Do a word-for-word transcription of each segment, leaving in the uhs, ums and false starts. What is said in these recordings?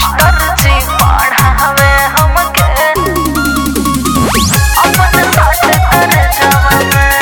Master जी पढ़ावे हमके अपन साथ कर जावा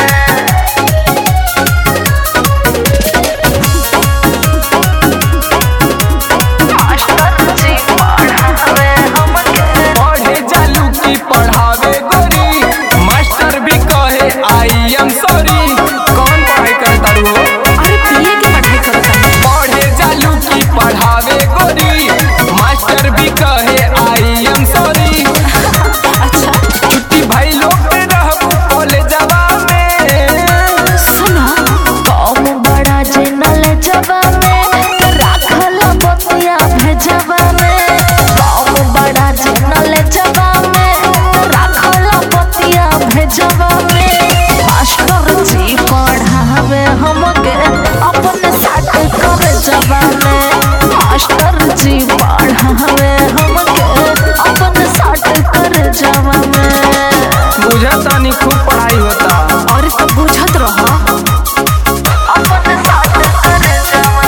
मास्टर जी पढ़ावे हमके पढ़े जालू की पढ़ावे गोरी मास्टर भी कहे आई एम सॉरी। कौन पढ़ाई करता हो? अरे पीए की पढ़ाई करता है। पढ़े जालू की पढ़ावे गोरी मास्टर भी कहे आई एम सॉरी। अच्छा छुट्टी भाई लोग पे रहबू कॉलेजवा में। सुना कम बड़ा जनल जवा में राखल बतिया भेजवा में कम बड़ा जनल जवा में राखल बतिया भेजवा में मास्टर जी पढ़ावे हमके अपन साथ कर जवा में मास्टर जी पढ़ावे हमके अपन साथ कर जवा में बुझता नहीं खूब पढ़ाई होता। और सब बुझत रहो अपन साथ कर जावा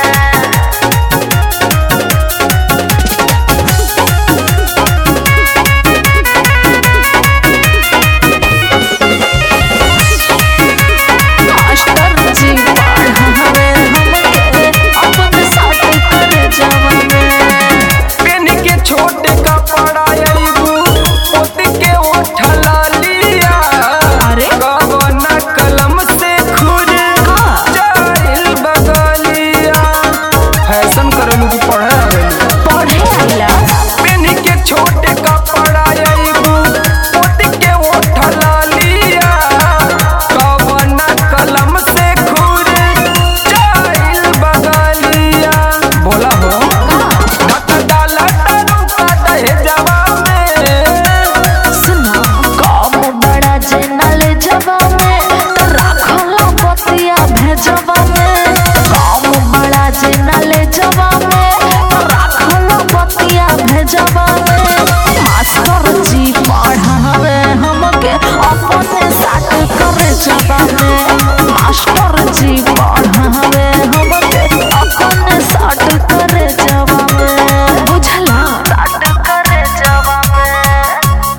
मास्टर जी पढ़ावे हमके अपन साथ कर जावा पेन के छोटे कपड़ा अइबू पोत के उठला लिया। अरे कवना कलम से खुर जाइल बगलिया। फैशन करलू की पढ़े आवेलू? पढ़े आइला पेन के छोटे कपड़ा अइबू पोत के उठला लिया। कवना कलम से खुर जाइल बगलिया। बोला हो ढक डाला तारू का दहेजवा में। सुना कम बड़ा जनल जवा में राखल बतिया भेजवा में कम बड़ा जनल जवा में राखल बतिया भेजवा में मास्टर जी पढ़ावे हमके अपने साथ कर जवा में मास्टर जी पढ़ावे हमके अपने साथ कर जवा में बुझला साथ कर जवा में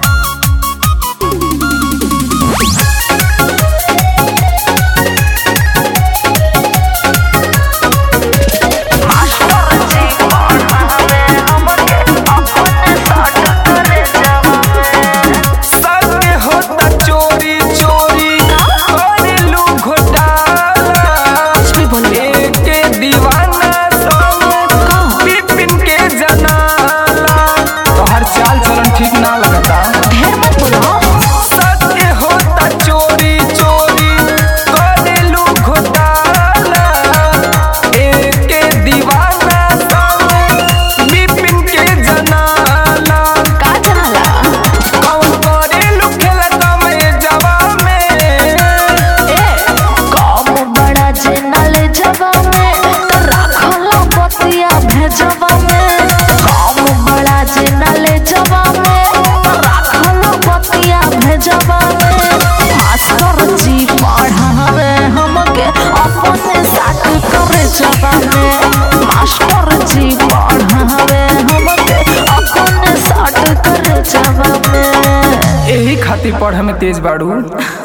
मास्टर जी पढ़ावे हमके अपने साथ कर जावा सत्य होता चोरी चोरी करेलू घोटाला। कुछ भी बोल एके दीवाना संग बिपिन के जनाला। तोहर चाल चलन ठीक ना लगता। ढेर मत बोलो सत्य होता चोरी चोरी करेलू घोटाला। एके दीवाना संग बिपिन के जनाला। का जनाला कौन करेलू खेलता में जवा में। ए कम बड़ा जनल जवा में राखल बतिया भेजवा में कम बड़ा जनल जवा में राखल बतिया भेजवा में मास्टर जी पढ़ावे हमके अपने साथ कर जवा में मास्टर जी पढ़ावे हमके अपने साथ कर जवा में यही खातिर पढ़े में तेज बाड़ू।